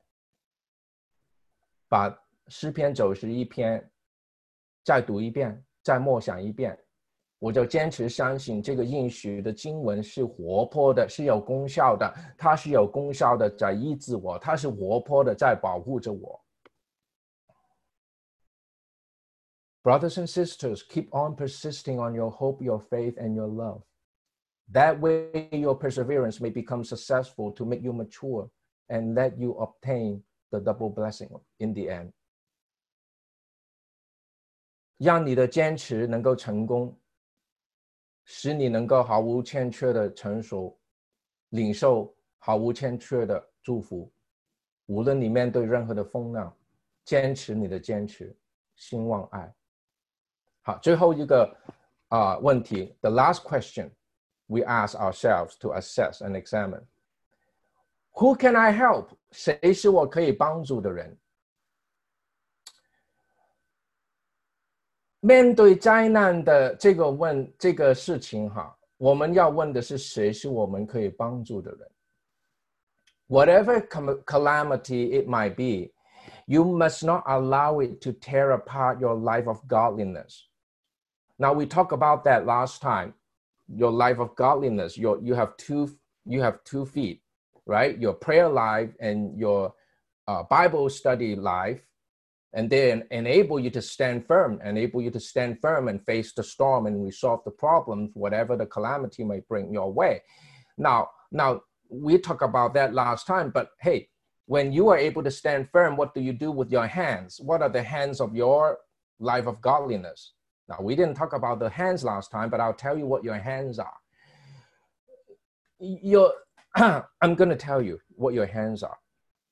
把诗篇九十一篇再读一遍，再默想一遍。我就坚持相信这个应许的经文是活泼的，是有功效的，它是有功效的在医治我，它是活泼的在保护着我。Brothers and sisters, keep on persisting on your hope, your faith, and your love. That way your perseverance may become successful to make you mature and let you obtain the double blessing in the end. 让你的坚持能够成功，使你能够毫无欠缺的成熟，领受毫无欠缺的祝福。无论你面对任何的风浪，坚持你的坚持，兴旺爱。好，最后一个、呃、问题 The last question we ask ourselves to assess and examine. Who can I help? 谁是我可以帮助的人？面对灾难的这个问这个事情哈，我们要问的是谁是我们可以帮助的人。Whatever calamity it might be, you must not allow it to tear apart your life of godliness. Now we talked about that last time. Your life of godliness, your, you have two you have two feet, right? Your prayer life and your uh, Bible study life, and they enable you to stand firm, enable you to stand firm and face the storm and resolve the problems, whatever the calamity may bring your way. Now, now we talked about that last time, but hey, when you are able to stand firm, what do you do with your hands? What are the hands of your life of godliness? Now, we didn't talk about the hands last time, but I'll tell you what your hands are. Your, I'm going to tell you what your hands are.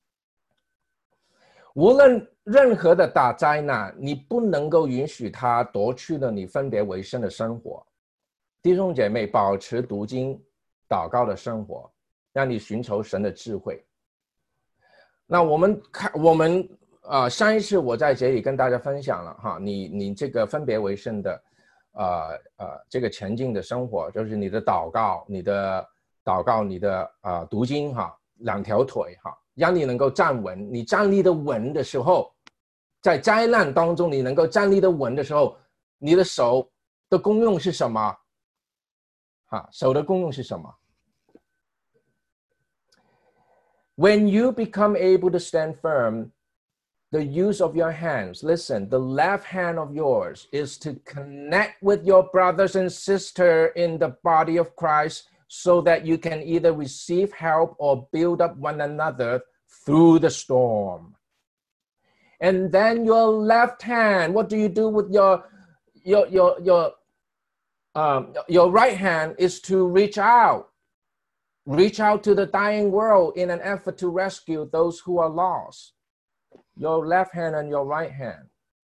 无论任何的大灾难，你不能够允许它夺去了你分别为圣的生活。弟兄姐妹，保持读经、祷告的生活，让你寻求神的智慧。那我们看，我们呃，上一次我在这里跟大家分享了哈，你你这个分别为圣的，呃呃，这个前进的生活，就是你的祷告，你的祷告，你的呃读经哈，两条腿哈，让你能够站稳。你站立的稳的时候，在灾难当中，你能够站立的稳的时候，你的手的功用是什么？ 哈，手的功用是什么？ When you become able to stand firm, the use of your hands, listen, the left hand of yours is to connect with your brothers and sisters in the body of Christ so that you can either receive help or build up one another through the storm. And then your left hand, what do you do with your, your, your, your, um, your right hand is to reach out. Reach out to the dying world in an effort to rescue those who are lost. Your left hand and your right hand.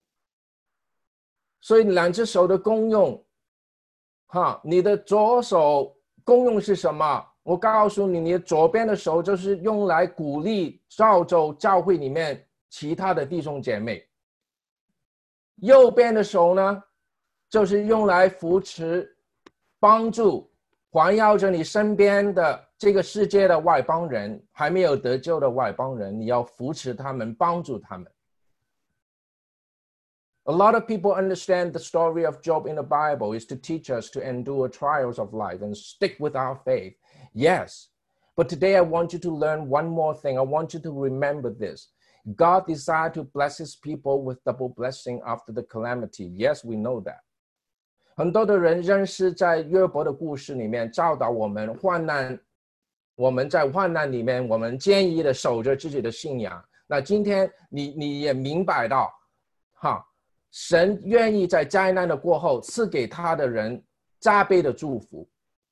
所以两只手的功用，哈，你的左手功用是什么？我告诉你，你的左边的手就是用来鼓励造就教会里面其他的弟兄姐妹。右边的手呢，就是用来扶持、帮助、环绕着你身边的。 这个世界的外邦人还没有得救的外邦人，你要扶持他们，帮助他们。A lot of people understand the story of Job in the Bible is to teach us to endure trials of life and stick with our faith. Yes, but today I want you to learn one more thing. I want you to remember this. God desired to bless his people with double blessing after the calamity. Yes, we know that. 很多的人认识在约伯的故事里面教导我们患难。 我们在患难里面，我们坚毅的守着自己的信仰。那今天你你也明白到，哈，神愿意在灾难的过后赐给他的人加倍的祝福。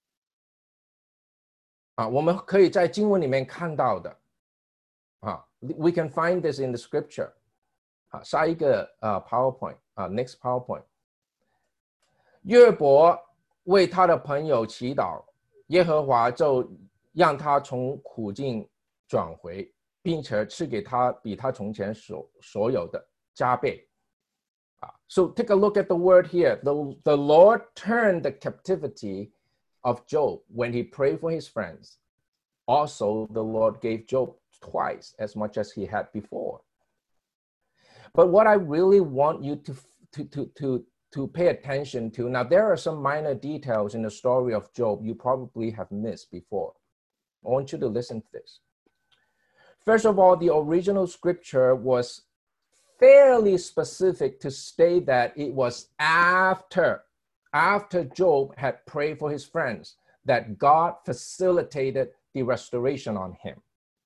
啊，我们可以在经文里面看到的，啊 ，we can find this in the scripture。啊，下一个呃 PowerPoint 啊 ，next PowerPoint。约伯为他的朋友祈祷，耶和华就 让他从苦境转回，并且赐给他比他从前所所有的加倍。啊 So take a look at the word here. The, the Lord turned the captivity of Job when he prayed for his friends. Also, the Lord gave Job twice as much as he had before. But what I really want you to, to, to, to, to pay attention to, now there are some minor details in the story of Job you probably have missed before. I want you to listen to this. First of all, the original scripture was fairly specific to state that it was after, after Job had prayed for his friends, that God facilitated the restoration on him.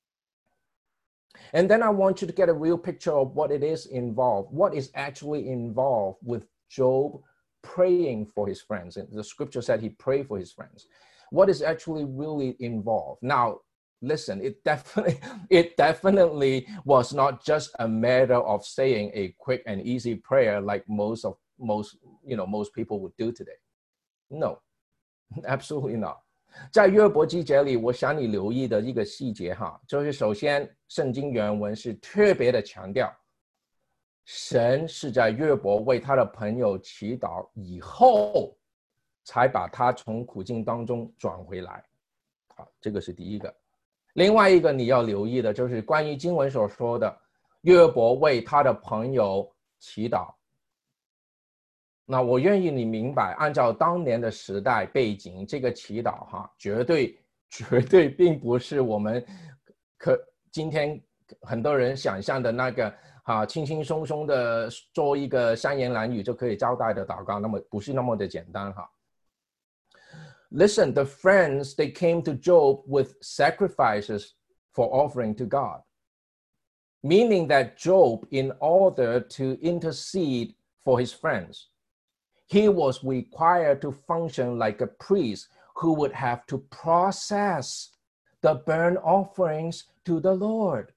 And then I want you to get a real picture of what it is involved, what is actually involved with Job praying for his friends. And the scripture said he prayed for his friends. What is actually really involved? Now, listen, it definitely, it definitely was not just a matter of saying a quick and easy prayer like most of most, you know, most people would do today. No, absolutely not. 在约伯记节里，我想你留意的一个细节哈，就是首先圣经原文是特别的强调，神是在约伯为他的朋友祈祷以后。 才把他从苦境当中转回来，好，这个是第一个。另外一个你要留意的就是关于经文所说的，约伯为他的朋友祈祷。那我愿意你明白，按照当年的时代背景，这个祈祷哈，绝对绝对并不是我们可今天很多人想象的那个哈，轻轻松松的做一个三言两语就可以交代的祷告，那么不是那么的简单哈。 Listen, the friends, they came to Job with sacrifices for offering to God, meaning that Job, in order to intercede for his friends, he was required to function like a priest who would have to process the burnt offerings to the Lord.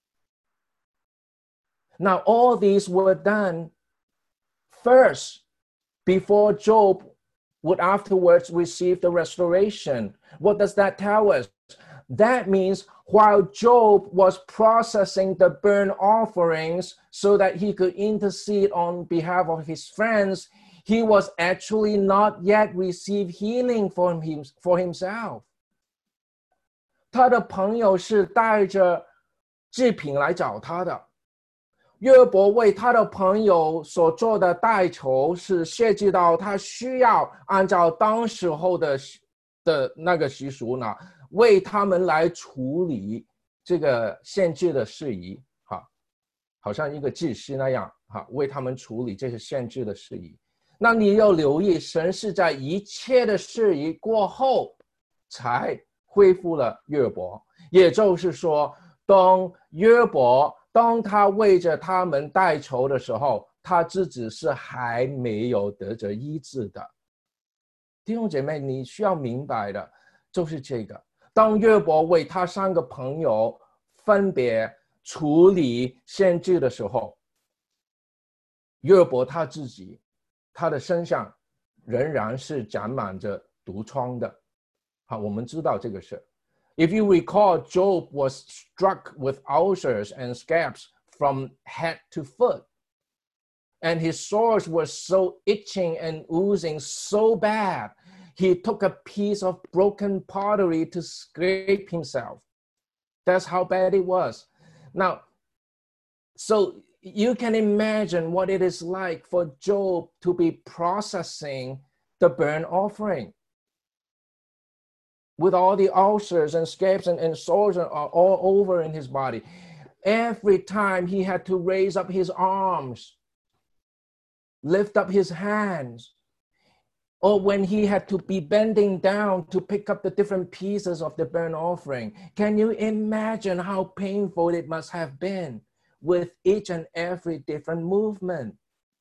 Now, all these were done first before Job would afterwards receive the restoration. What does that tell us? That means while Job was processing the burnt offerings so that he could intercede on behalf of his friends, he was actually not yet received healing for, him, for himself. 他的朋友是带着祭品来找他的。 约伯为他的朋友所做的代求是涉及到他需要按照当时候的的那个习俗呢，为他们来处理这个献祭的事宜，哈，好像一个祭司那样，哈，为他们处理这些献祭的事宜。那你要留意，神是在一切的事宜过后才恢复了约伯，也就是说，当约伯当他为着他们代求的时候，他自己是还没有得着医治的。弟兄姐妹，你需要明白的就是这个，当约伯为他三个朋友分别处理献祭的时候，约伯他自己他的身上仍然是长满着毒疮的。好，我们知道这个事。If you recall, Job was struck with ulcers and scabs from head to foot, and his sores were so itching and oozing so bad, he took a piece of broken pottery to scrape himself. That's how bad it was. Now, so you can imagine what it is like for Job to be processing the burnt offering with all the ulcers and scabs and, and sores are all over in his body. Every time he had to raise up his arms, lift up his hands, or when he had to be bending down to pick up the different pieces of the burnt offering. Can you imagine how painful it must have been with each and every different movement?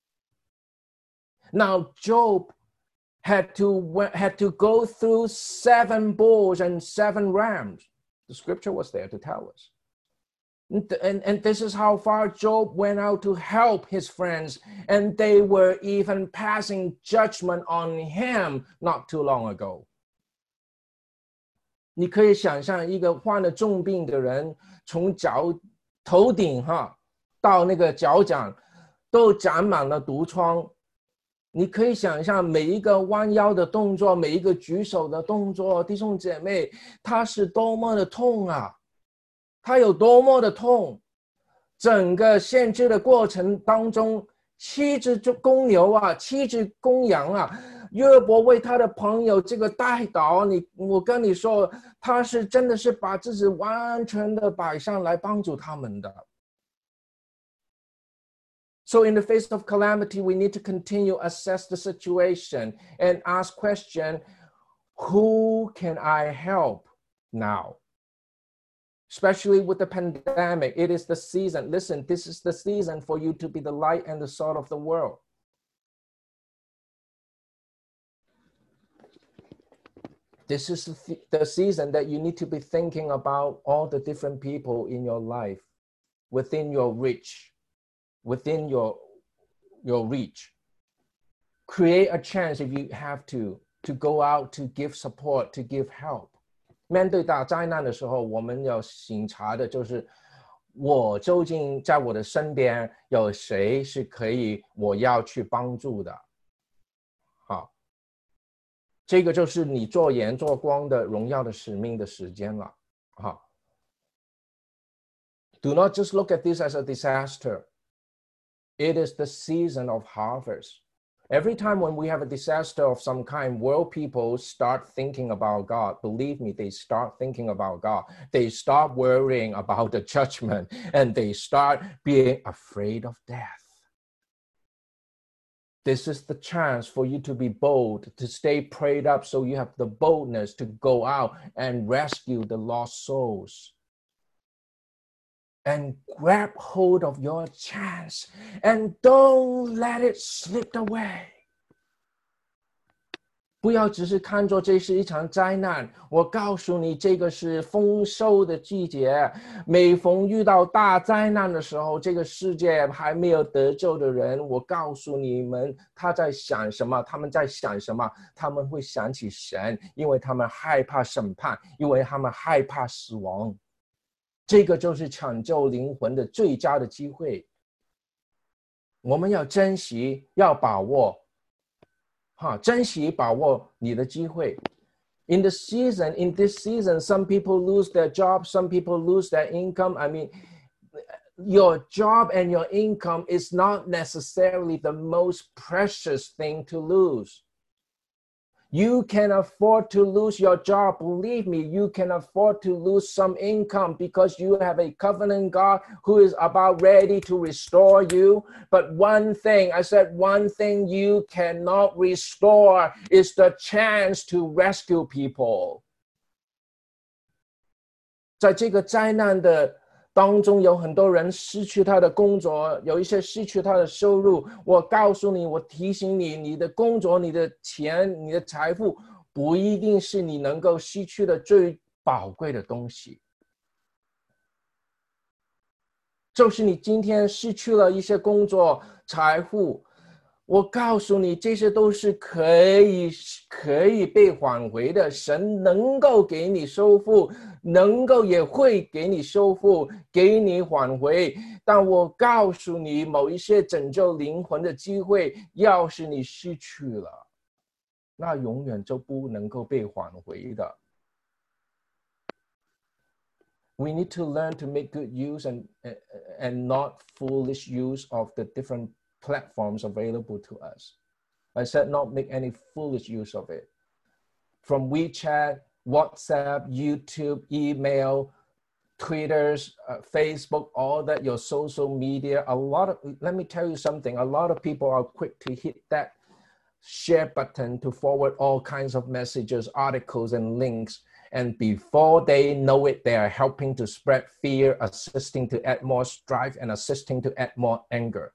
Now, Job had to, had to go through seven bulls and seven rams. The scripture was there to tell us. And, and, and this is how far Job went out to help his friends, and they were even passing judgment on him not too long ago. 你可以想象一个患了重病的人，从脚头顶哈到那个脚掌都长满了毒疮。你可以想象每一个弯腰的动作，每一个举手的动作，弟兄姐妹，他是多么的痛啊！他有多么的痛！整个献祭的过程当中，七只公牛啊，七只公羊啊，约伯为他的朋友这个代祷，你我跟你说，他是真的是把自己完全的摆上来帮助他们的。So in the face of calamity, we need to continue assess the situation and ask question, who can I help now? Especially with the pandemic, it is the season. Listen, this is the season for you to be the light and the salt of the world. This is the, the season that you need to be thinking about all the different people in your life, within your reach. Within your your reach. Create a chance if you have to to go out to give support, to give help. 面对大灾难的时候，我们要省察的就是我究竟在我的身边有谁是可以我要去帮助的。好，这个就是你做盐做光的荣耀的使命的时间了。好 Do not just look at this as a disaster. It is the season of harvest. Every time when we have a disaster of some kind, world people start thinking about God. Believe me, they start thinking about God. They start worrying about the judgment, and they start being afraid of death. This is the chance for you to be bold, to stay prayed up so you have the boldness to go out and rescue the lost souls. And grab hold of your chance and don't let it slip away. 不要只是看作这是一场灾难，我告诉你，这个是丰收的季节。每逢遇到大灾难的时候，这个世界还没有得救的人，我告诉你们，他在想什么？他们在想什么？他们会想起神，因为他们害怕审判，因为他们害怕死亡。这个就是抢救灵魂的最佳的机会，我们要珍惜，要把握，哈，珍惜把握你的机会。In the season, in this season, some people lose their job, some people lose their income. I mean, your job and your income is not necessarily the most precious thing to lose. You can afford to lose your job. Believe me, you can afford to lose some income because you have a covenant God who is about ready to restore you. But one thing, I said, one thing you cannot restore is the chance to rescue people. 在这个灾难的当中，有很多人失去他的工作，有一些失去他的收入。我告诉你，我提醒你，你的工作、你的钱、你的财富，不一定是你能够失去的最宝贵的东西。就是你今天失去了一些工作、财富，我告诉你，这些都是可以可以被挽回的，神能够给你收复，能够也会给你收复，给你挽回。但我告诉你，某一些拯救灵魂的机会，要是你失去了，那永远就不能够被挽回的。We need to learn to make good use and and not foolish use of the different platforms available to us. I said not make any foolish use of it. From WeChat, WhatsApp, YouTube, email, Twitters, uh, Facebook, all that, your social media, a lot of, let me tell you something, a lot of people are quick to hit that share button to forward all kinds of messages, articles, and links. And before they know it, they are helping to spread fear, assisting to add more strife, and assisting to add more anger.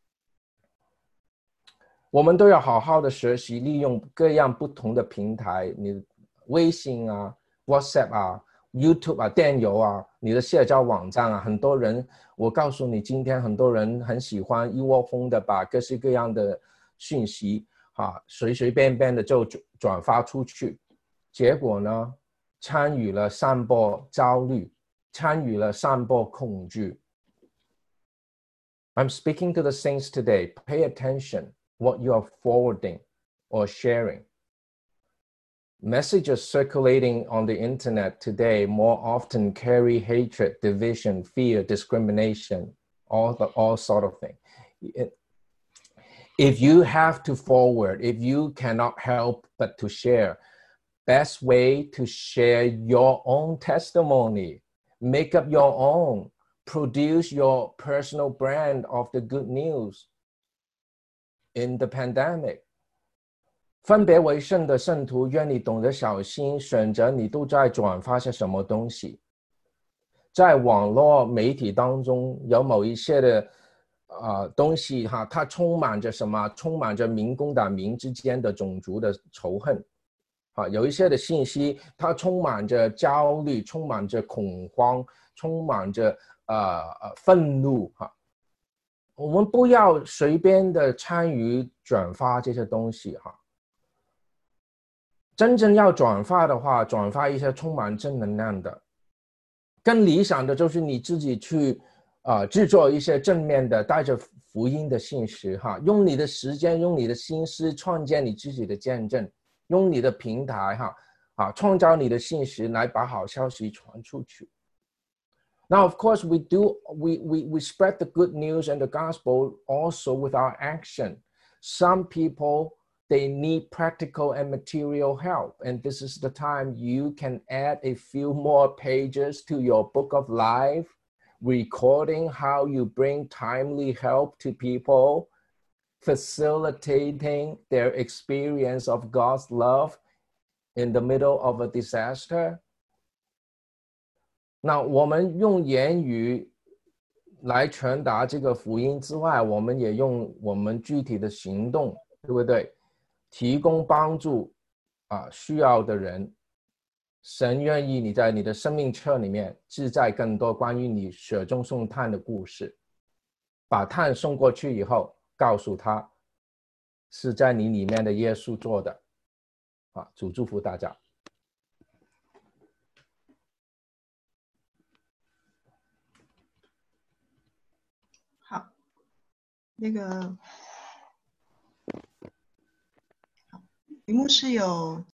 我们都要好好的学习，利用各样不同的平台，你微信啊、WhatsApp 啊、YouTube 啊、电邮啊、你的社交网站啊，很多人，我告诉你，今天很多人很喜欢一窝蜂的把各式各样的讯息啊，随随便便的就转发出去，结果呢，参与了散播焦虑，参与了散播恐惧。I'm speaking to the saints today. Pay attention what you are forwarding or sharing. Messages circulating on the internet today more often carry hatred, division, fear, discrimination, all the all sort of thing. It, if you have to forward, if you cannot help but to share, best way to share your own testimony, make up your own, produce your personal brand of the good news in the pandemic. 分别为圣的圣徒，愿你懂得小心，选择你都在转发些什么东西。在网络媒体当中，有某一些的呃东西哈，它充满着什么？充满着民共党民之间的种族的仇恨。啊，有一些的信息，它充满着焦虑，充满着恐慌，充满着呃呃愤怒哈。我们不要随便的参与转发这些东西哈。真正要转发的话，转发一些充满正能量的。更理想的就是你自己去呃制作一些正面的，带着福音的信息哈，用你的时间，用你的心思创建你自己的见证。用你的平台哈啊，创造你的信息来把好消息传出去。Now, of course, we do we we we spread the good news and the gospel also with our action. Some people they need practical and material help, and this is the time you can add a few more pages to your book of life, recording how you bring timely help to people. Facilitating their experience of God's love in the middle of a disaster. 那我们用言语来传达这个福音之外，我们也用我们具体的行动，对不对？提供帮助啊，需要的人。神愿意你在你的生命册里面记载更多关于你雪中送炭的故事，把炭送过去以后。告诉他是在你里面的耶稣做的啊，主祝福大家。 好，那个题目是有